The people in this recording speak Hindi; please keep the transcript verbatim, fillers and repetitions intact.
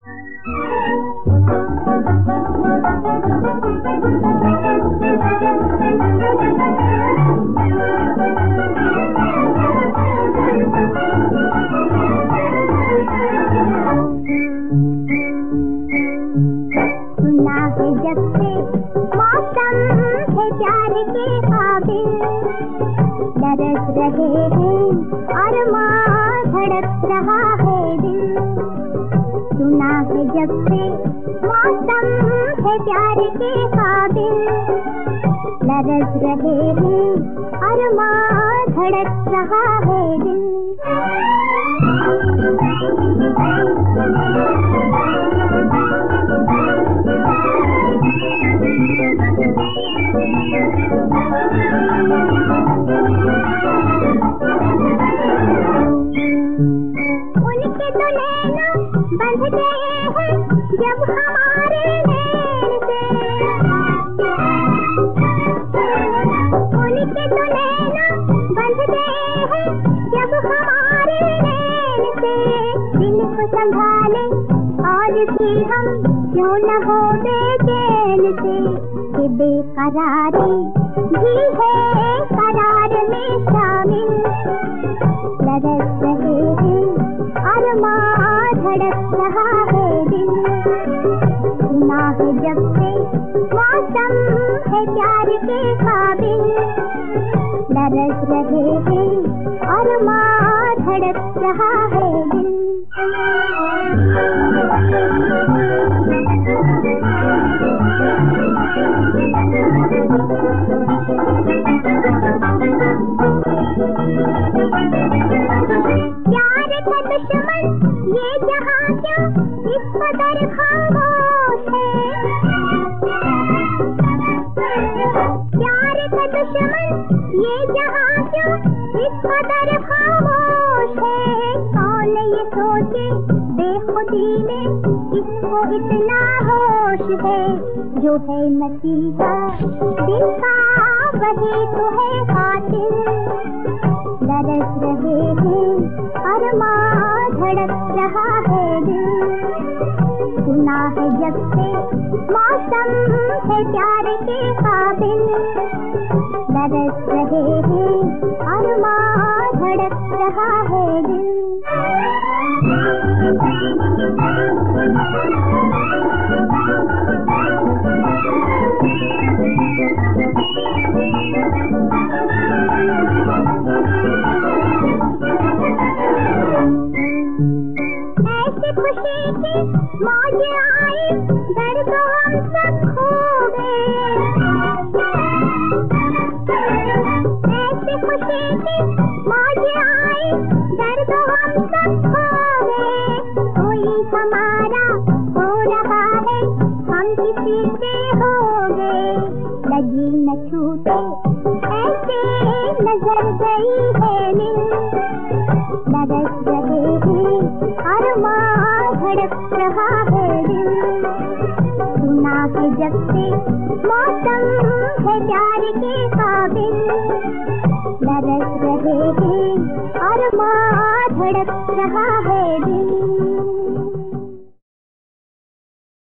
सुना है जब से मौसम है प्यार के काबिल, बरस रहे हैं अरमान धड़क रहा है दिल। सुना है जब से मौसम है प्यार के काबिल, बरस रहे हैं अरमान धड़क रहा है दिल। उनके तो नैना बंध गए हैं जब हमारे नैन से, उनके तो नैना बंध गए हैं जब हमारे नैन से। दिल को संभाले और भी हम क्यों न हो बेचैन से, कि बेकरारी भी है करार में शामिल, बरस रहे हैं अरमान धड़क रहा है दिल। सुना है जब से मौसम है प्यार के काबिल, बरस रहे हैं अरमान धड़क रहा है दिल। प्यार का दुश्मन ये जहां क्यों इस कदर खामोश है, प्यार का दुश्मन ये जहां क्यों इस कदर खामोश है। कौन ये सोचे बेखुदी में इसको इतना होश है, जो है नतीजा दिल का वही तो है कातिल, बरस रहे हैं अरमान धड़क रहा है दिल। सुना है जब से मौसम है प्यार के काबिल, बरस रहे हैं अरमान धड़क रहा है दिल। ऐसी खुशी की मौज आई दर्द हम सब खो गए, ऐसी खुशी की मौज आई दर्द हम सब खो गए। कोई हमारा हो रहा है हम किसी से हो गए, लगी न छूटे ऐसे नजर गई है नींद, बरस रहे हैं अरमान धड़क रहा है दिल। सुना है जब से मौसम है प्यार के काबिल, बरस रहे हैं अरमान धड़क रहा है दिल।